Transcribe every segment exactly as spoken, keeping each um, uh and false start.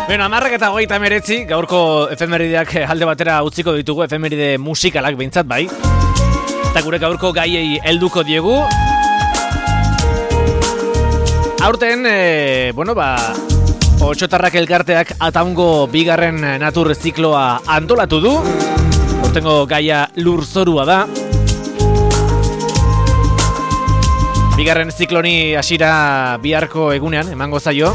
Beno, amarrak eta hogeita meretzi, gaurko efemerideak alde batera utziko ditugu, efemeride musikalak behintzat bai. Eta gure gaurko gaiei helduko diegu. Aurten, e, bueno, ba, Otxotarrak elkarteak ataungo bigarren natur zikloa antolatu du. Aurtengo gaia lurzorua da. Bigarren zikloni hasiera biharko egunean, emango zaio.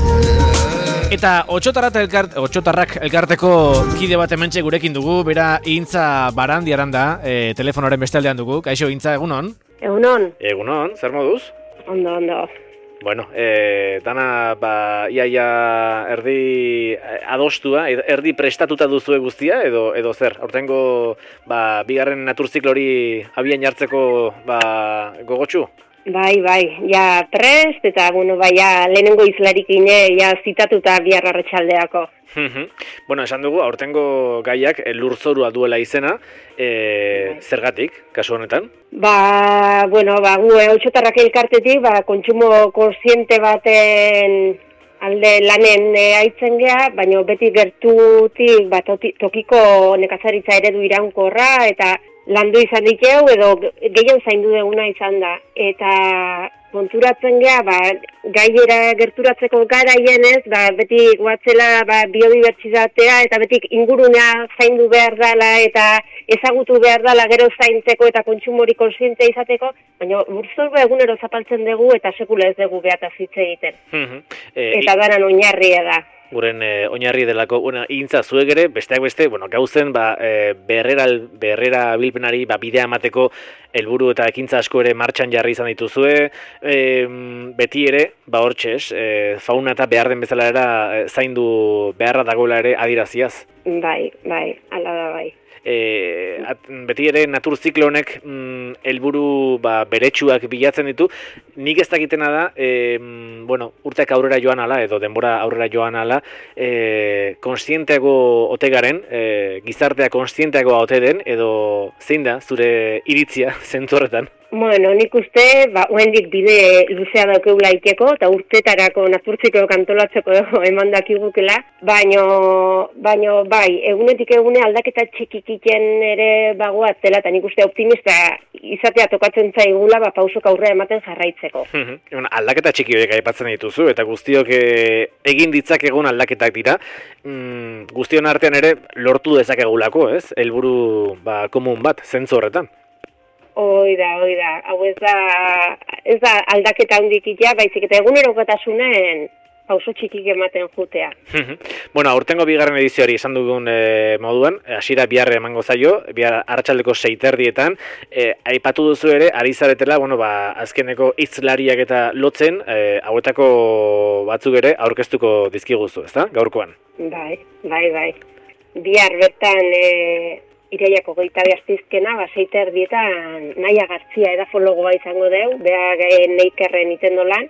Eta Otxotarrak elkart, Otxotarrak elkarteko kide bat hementxe gurekin dugu, bera Intza Barandiaran da, e, telefonoren bestaldean dugu. Kaixo, Intza, egunon? Egunon. Egunon, zer moduz? Ondo, ondo. Bueno, e, dana, ba, iaia erdi adostua, erdi prestatuta duzue guztia, edo edo zer? Aurtengo, ba, bigarren naturziklori abian jartzeko, ba, gogotsu? Bai, bai, ja prest, eta, bueno, bai, ja, lehenengo izlarik ine, ja, zitatuta bihar arratsaldeako. Bueno, esan dugu, aurtengo gaiak lurzorua duela izena, e, zergatik, kasu honetan? Ba, bueno, ba, gu, Otxotarrak elkartetik, ba, kontsumo kontziente baten alde lanen e, aitzen geha, baina beti gertutik, ba, tokiko nekazaritza eredu iraunkorra, eta landu izan dikeu, edo gehien zaindu deguna izan da. Eta konturatzen geha, ba, gaiera gerturatzeko garaienez, ba, beti guatzela ba, biodibertsitatea, eta beti ingurunea zaindu behar dela, eta ezagutu behar dela gero zaintzeko eta kontsumori konsiente izateko, baina lurzorua egunero zapaltzen dugu, eta sekula ez dugu behataz hitz egiten. e, eta daran oinarria da. Guren e, oinarri delako, bueno, Intza zuek ere, besteak beste, bueno, gauzen, ba, e, berrera, berrera bilpenari, ba, bidea emateko helburu eta ekintza asko ere martxan jarri izan dituzue, e, beti ere, ba, hortxez, e, fauna eta behar den bezala era, e, zaindu beharra dagoela ere adiraziaz. Bai, bai, ala da bai. E, at, beti ere natur ziklo honek mm, helburu ba, beretsuak bilatzen ditu. Nik ez dakitena da, e, bueno, urteak aurrera joan ala, edo denbora aurrera joan ala, e, konstienteago ote garen, e, gizartea konstienteagoa ote den, edo zein da, zure iritzia zentzu horretan? Bueno, nik uste, ba, oendik bide luzea daukeula iteko, eta urtetarako naturtziko kantolatzeko eman dakigukela, baino, baino, bai, egunetik egune aldaketa txikikiten ere bagoaz dela, eta nik uste optimista izatea tokatzen zaigula, ba, pausok aurrea ematen jarraitzeko. Aldaketa txiki horiek aipatzen dituzu, eta guztiok e, egin ditzak egun aldaketak dira, mm, guztion artean ere lortu dezakegulako, ez? Helburu ba, komun bat, zentzu horretan. Hoi da, hoi da, hau ez da, ez da aldaketa hundik itea, baizik eta egunerokotasunen pauso txikik ematen jutea. Bueno, aurtengo bigarren edizioari esan dugun e, moduan, hasiera biharre emango zaio, bihar arratsaldeko seiterdietan, e, aipatu duzu ere, ari zaretela, bueno, ba, azkeneko hitzlariak eta lotzen, e, hauetako batzuk ere aurkeztuko dizkiguzu, ezta, gaurkoan? Bai, bai, bai. Bihar bertan, e, iraiako goita behaztizkena, ba, seiterdietan Naia Gartzia edafologoa izango deu, beha neikerren iten dolan,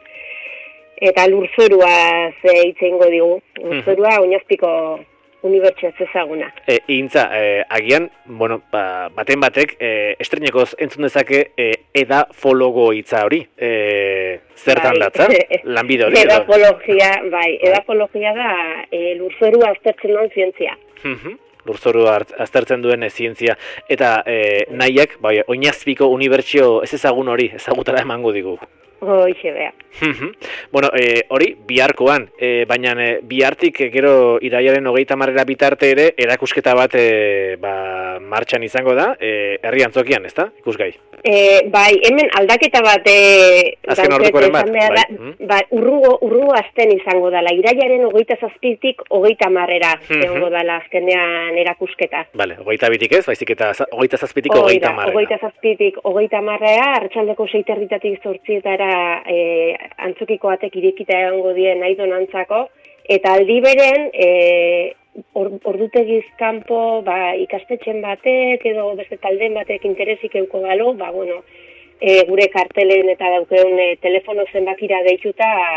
eta lurzoruaz hitz egingo digu. Lurzorua oinazpiko unibertsio ez ezaguna. E, Intza, e, agian, bueno, ba, baten batek, e, estrenekoz entzun dezake e, edafologo hitza hori. E, zertan bai. Datza? Lanbide hori? Edafologia, bai, edafologia da e, lurzorua aztertzen duen zientzia. Lurzorua aztertzen duen zientzia, eta e, nahiak, bai, oinazpiko unibertsio ez ezagun hori, ezagutara emango digu. Hoixe beha. Bueno, e, hori, biharkoan, e, baina e, bihartik e, gero iraiaren hogeita marrera bitarte ere, erakusketa bat e, ba, martxan izango da, e, herri antzokian, ezta? Ikusgai. E, bai, hemen aldaketa bat e, azken ordukoren bat, bai. Ba, urrugo, urrugo azten izango dela, iraiaren hogeita zazpitik hogeita marrera izango dela azkenean erakusketa. Bale, hogeita bitik ez, baizik eta hogeita zazpitik hogeita marrera. Hogeita zazpitik hogeita marrera, arratsaldeko seiterditatik zortzietara e, antzokiko batek irekita egongo dien nahi donantzako, eta aldi beren, e, Or, ordutegiz kanpo ba, ikastetxen batek edo beste taldeen batek interesik euko galo, ba, bueno, e, gure kartelen eta daukeun e, telefono zenbakira deituta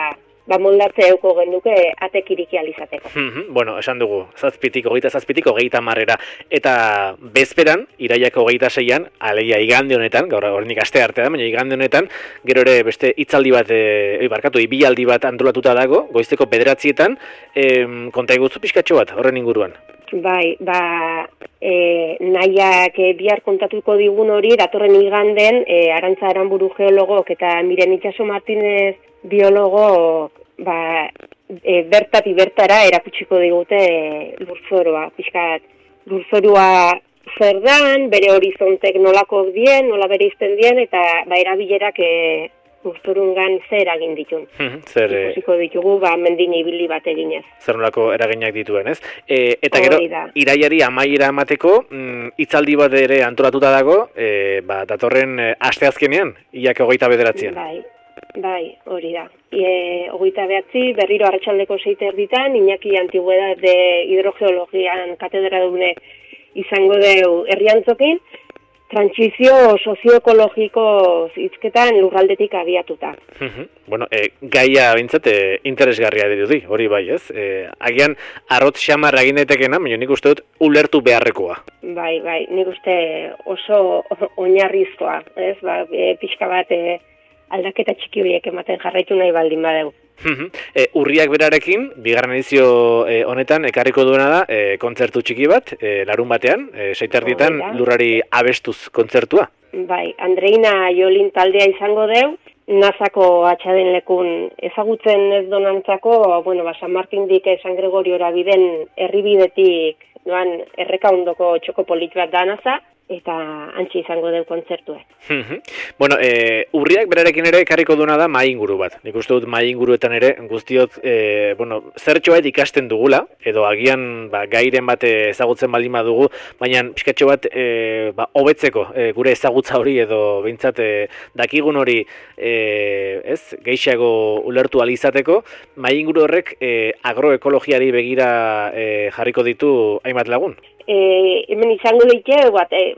ba moldatze euko genduke atek iriki alizateko. Bueno, esan dugu, zazpitik, hogeita zazpitik, hogeita marrera. Eta bezperan, iraiak hogeita seian, aleia igande honetan, gaur horrenik aste arte da, baina igande honetan, gero ere beste hitzaldi bat, e, oi, barkatu, ibilaldi bat antolatuta dago, goizteko bederatzietan, e, konta egutzu pixkatxo bat, horren inguruan. Bai, ba, e, nahiak e, bihar kontatuko digun hori, datorren iganden, e, Arantza Aranburu geologok eta Miren Itxaso Martinez biologo, ba, e, bertatik bertara erakutsiko digute e, lurzoroa, pixkat, lurzoroa zer dan, bere horizontek nolako dien, nola bere izten dien, eta ba, erabilerak e, lurzorungan zer egin ditun. Zer, ikusiko ditugu, ba, mendin ibili bat eginez. Zer nolako eraginak dituen, ez? E, eta gero, iraiari amaiera emateko, mm, hitzaldi bat ere antolatuta dago, e, ba, datorren e, asteazkenean, iak hogeita bederatzean. Bai, bai, hori da. E, hogeita behatzi, berriro arratsaldeko seiter ditan, Iñaki Antigüedad de Hidrogeologian katedra dune izango deu herriantzokin, trantsizio sozioekologiko hizketan lurraldetik abiatuta. Bueno, e, gaia bintzat e, interesgarria dirudi, hori bai, ez? E, agian arrotz xamarra egin daitekena, baina nik uste dut ulertu beharrekoa. Bai, bai, nik uste oso oinarrizkoa, ez? Ba, e, pixka bat e, aldaketa txiki horiek ematen jarraitu nahi baldin badeu. E, urriak berarekin, bigarren edizio e, honetan, ekarriko duena da, e, kontzertu txiki bat, e, larun batean, e, seiterdietan lurrari abestuz kontzertua. Bai, Andreina Jolin taldea izango deu, Nazako atxaden lekun ezagutzen ez donantzako, bueno, ba, San Martindik San Gregoriora biden herribidetik, noan errekaundoko txoko polit bat da Naza, eta antxe izango deu kontzertuek. Bueno, e, urriak berarekin ere ekarriko duena da mai inguru bat. Nik uste dut mai inguruetan ere guztiot, e, bueno, zertxo bat ikasten dugula, edo agian ba, gairen bat ezagutzen baldin badugu, baina pixkatxo bat e, ba, hobetzeko e, gure ezagutza hori edo behintzat e, dakigun hori e, ez, geixiago ulertu alizateko, mai inguru horrek e, agroekologiari begira e, jarriko ditu hainbat lagun. E, hemen izango daike, bat, e,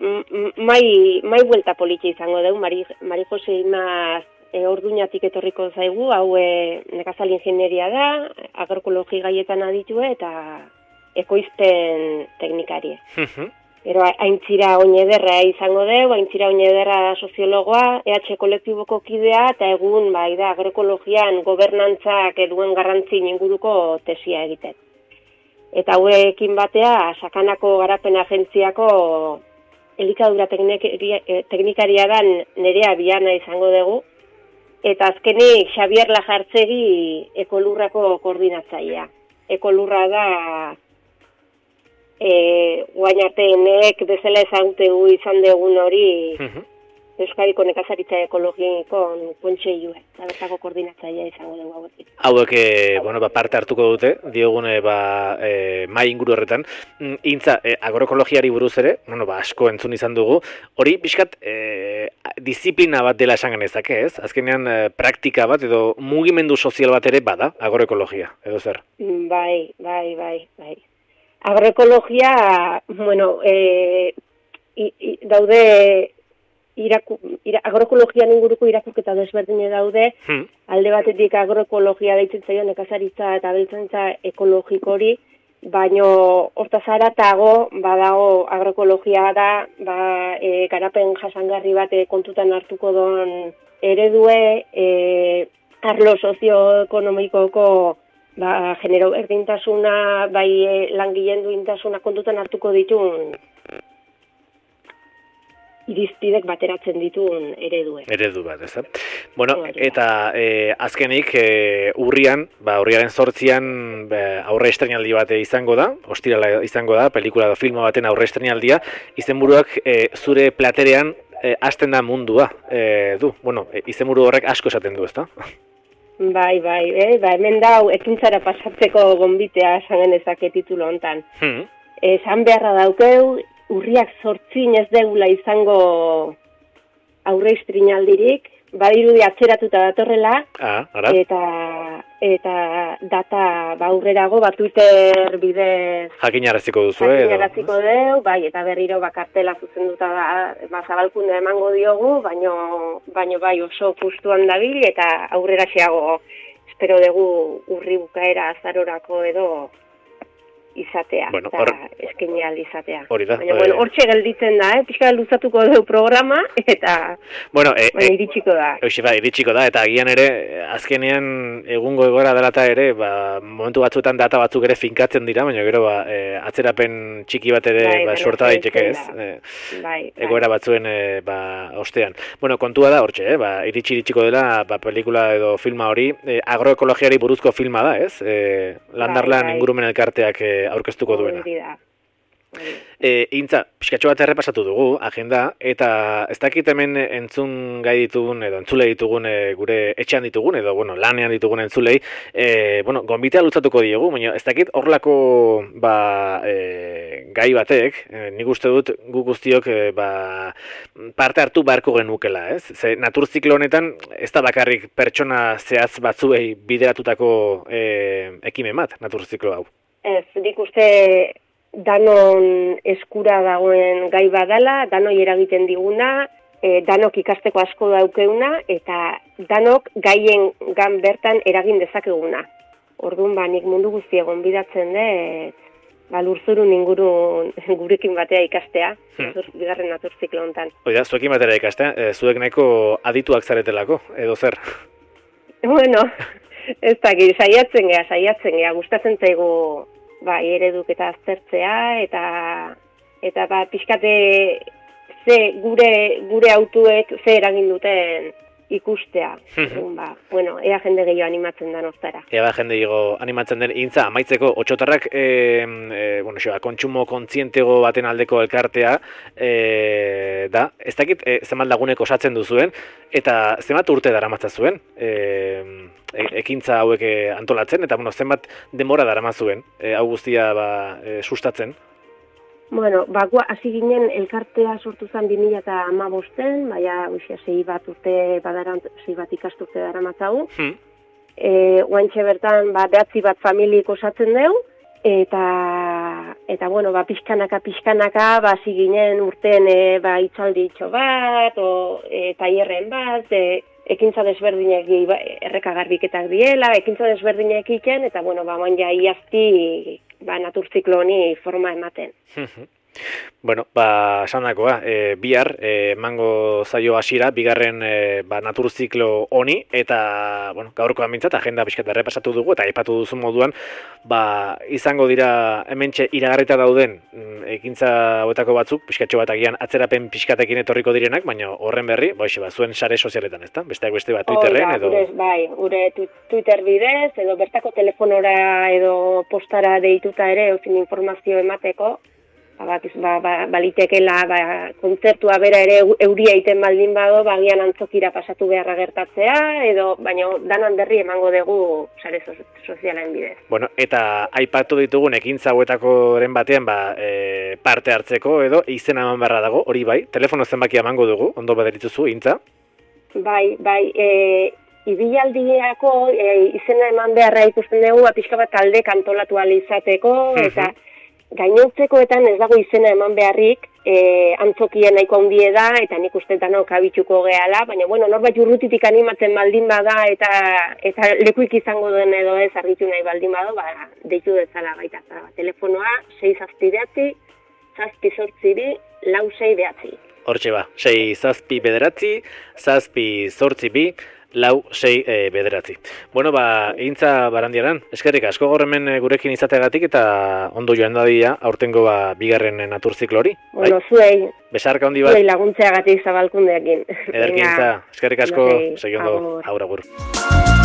mai, mai buelta politxe izango dugu, Mari, Mari Jose Imaz e, Orduñatik etorriko zaigu, hau e, nekazal ingenieria da, agroekologi gaietan aditue eta ekoizpen teknikarie. Ero aintzira oinederra izango dugu, aintzira oinederra soziologoa, E H kolektiboko kidea, eta egun bai da agroekologian gobernantzak eduen garrantzi inguruko tesia egiten. Eta hauekin batea, Sakanako Garapen Agentziako elikadura teknikaria dan Nerea Biana izango dugu, eta azkenik Xabier Lajartzegi ekolurrako koordinatzailea. Ekolurra da, e, guain arte enek bezala ezagutegu izan dugun hori, Euskadiko nekazaritza ekologiko kontseilua, bertako koordinatzailea izango dugu hauekin. Hauek, bueno, ba, parte hartuko dute, diogune ba, e, mai inguru horretan. Intza, e, agroekologiari buruz ere, bueno, ba, asko entzun izan dugu, hori pixkat e, disiplina bat dela esan genezake, ez? Azkenean e, praktika bat edo mugimendu sozial bat ere bada agroekologia, edo zer? Bai, bai, bai, bai. Agroekologia, bueno, e, i, i, daude... Iraku, ira, agroekologian inguruko irakurketa desberdine daude, hmm. alde batetik agroekologia deitzen zaio nekazaritza eta abeltzaintza ekologiko hori, baino hortaz haratago badago agroekologia da, ba, e, garapen jasangarri bat kontutan hartuko don eredue, e, arlo sozioekonomikoko ba, genero berdintasuna, bai e, langileen duintasuna kontutan hartuko ditun irizpidek bateratzen dituen eredue. Eredu bat, ez da? Bueno, eta e, azkenik e, urrian, ba, urriaren zortzian aurre estrenaldi bat izango da, ostirala izango da, pelikula edo filma baten aurre estrenaldia, izenburuak e, zure platerean e, hasten da mundua e, du. Bueno, e, izenburu horrek asko esaten du, ez da? Bai, bai, eh? ba, hemen dau ekintzara pasatzeko gonbitea esan genezake titulo hontan. Hmm. Esan beharra daukeu, urriak zortzin ez deula izango aurre istrinaldirik, badirudi atzeratuta datorrela, ah, eta eta data ba aurrerago ba Twitter bidez jakinaraziko duzu edo jakinaraziko deu, bai, eta berriro ba kartela zuzenduta da, ba zabalkunde emango diogu, baino baino bai oso justuan dabil eta aurrera xeago espero dugu urri bukaera azarorako edo izatea, bueno, eta eskenial izatea. Hori da. Baina, bueno, hortxe gelditzen da, eh? Pixka luzatuko du programa, eta bueno, e, baina, iritsiko da. Hoxe, ba, iritsiko da, eta agian ere, azkenean egungo egoera dela eta ere, ba, momentu batzuetan data batzuk ere finkatzen dira, baina gero, ba, e, atzerapen txiki bat ere bai, ba, sorta daiteke ez, e, bai, egoera bai. batzuen e, ba, ostean. Bueno, kontua da hortxe, eh? Ba, iritsi iritsiko dela, ba, pelikula edo filma hori, e, agroekologiari buruzko filma da, ez? E, Landarlan bai, bai. Ingurumen elkarteak e, aurkeztuko duena. E, Intza, pixkatxo bat errepasatu dugu, agenda, eta ez dakit hemen entzun gai ditugun, edo entzule ditugun, e, gure etxean ditugun, edo bueno, lanean ditugun entzulei, e, bueno, gonbitea lutzatuko diegu, baina ez dakit horrelako ba, e, gai batek, e, nik uste dut gu guztiok e, ba, parte hartu beharko genukela, ez? Ze naturziklo honetan ez da bakarrik pertsona zehatz batzuei bideratutako e, ekimen bat, naturziklo hau. Ez, nik uste danon eskura dagoen gai badala, danoi eragiten diguna, e, danok ikasteko asko daukeuna, eta danok gaien gan bertan eragin dezakeguna. Orduan, ba, nik mundu guzti egon bidatzen dut, ba, lurzurun inguru gurekin batea ikastea, hmm. bigarren naturziklo honetan. Oida, zuekin batera ikastea, e, zuek nahiko adituak zaretelako, edo zer? Bueno, ez dakit, saiatzen geha, saiatzen geha, gustatzen zaigu ba, ereduk eta aztertzea, eta eta ba, pixkate ze gure, gure autuek ze eragin duten ikustea. Egun, ba, bueno, ea jende gehiago animatzen den oztara. Ea jende gehiago animatzen den, Intza, amaitzeko, otxotarrak, e, e, bueno, xoa, kontsumo kontzientego baten aldeko elkartea, e, da, ez dakit, e, zenbat lagunek osatzen duzuen, eta zenbat urte daramatza zuen, e, e, ekintza hauek antolatzen, eta bueno, zenbat denbora daramazuen, e, hau guztia ba, e, sustatzen? Bueno, ba, hasi ginen elkartea sortu zen bi mila hamabosten, baina sei bat urte badarant, sei bat ikasturte daramatzagu. Hmm. E, oantxe bertan, ba, behatzi bat familik osatzen dugu, eta, eta bueno, ba, pixkanaka, pixkanaka, ba, hasi ginen urten, e, ba, itzaldi itxo bat, o, e, taierren bat, e, ekintza desberdinek errekagarbiketak diela, ekintza desberdinek iken, eta, bueno, ba, man ja iazti, ba, naturziklo honi forma ematen. Bueno, ba, esan dakoa, e, bihar, e, mango zaio hasira, bigarren e, ba, naturziklo honi, eta, bueno, gaurko amintzat, agenda pixkat berrepasatu dugu, eta aipatu duzu moduan, ba, izango dira hementxe iragarrita dauden ekintza hauetako batzuk, pixkatxo bat agian atzerapen pixkatekin etorriko direnak, baina horren berri, ba, ba, zuen sare sozialetan, ezta? Besteak beste bat, Twitterren, edo... Gure, bai, gure Twitter bidez, edo bertako telefonora edo postara deituta ere, ozin informazio emateko, Ba, ba, ba, balitekela ba, kontzertua bera ere euria egiten baldin bado, bagian antzokira pasatu beharra gertatzea, edo baina danan berri emango dugu sare sozialen bidez. Bueno, eta aipatu ditugun ekintza hauetakoren batean ba, e, parte hartzeko edo izena eman beharra dago, hori bai, telefono zenbaki emango dugu, ondo baderitzuzu, Intza? Bai, bai, e, ibilaldiako e, izena eman beharra ikusten dugu, pixka bat talde kantolatu izateko, eta gainontzekoetan ez dago izena eman beharrik, e, antzokien nahiko handie da, eta nik uste danok abitxuko gehala, baina, bueno, norbait urrutitik animatzen baldin bada, eta eta lekuik izango duen edo ez argitu nahi baldin bado, ba, deitu dezala baita. Ba, telefonoa, sei zazpi behatzi, zazpi zortzi bi, lau sei behatzi. Hortxe ba, sei zazpi bederatzi, zazpi zortzi bi, lau sei e, bederatzi. Bueno, ba, Intza Barandiaran, eskerrik asko gaur hemen gurekin izateagatik eta ondo joan dadia aurtengo ba, bigarren naturziklo hori. Bueno, bai? Zuei. Besarka handi bat. Zuei laguntzeagatik zabalkundeekin. Ederki, Intza, eskerrik asko, segi ondo, agur, agur.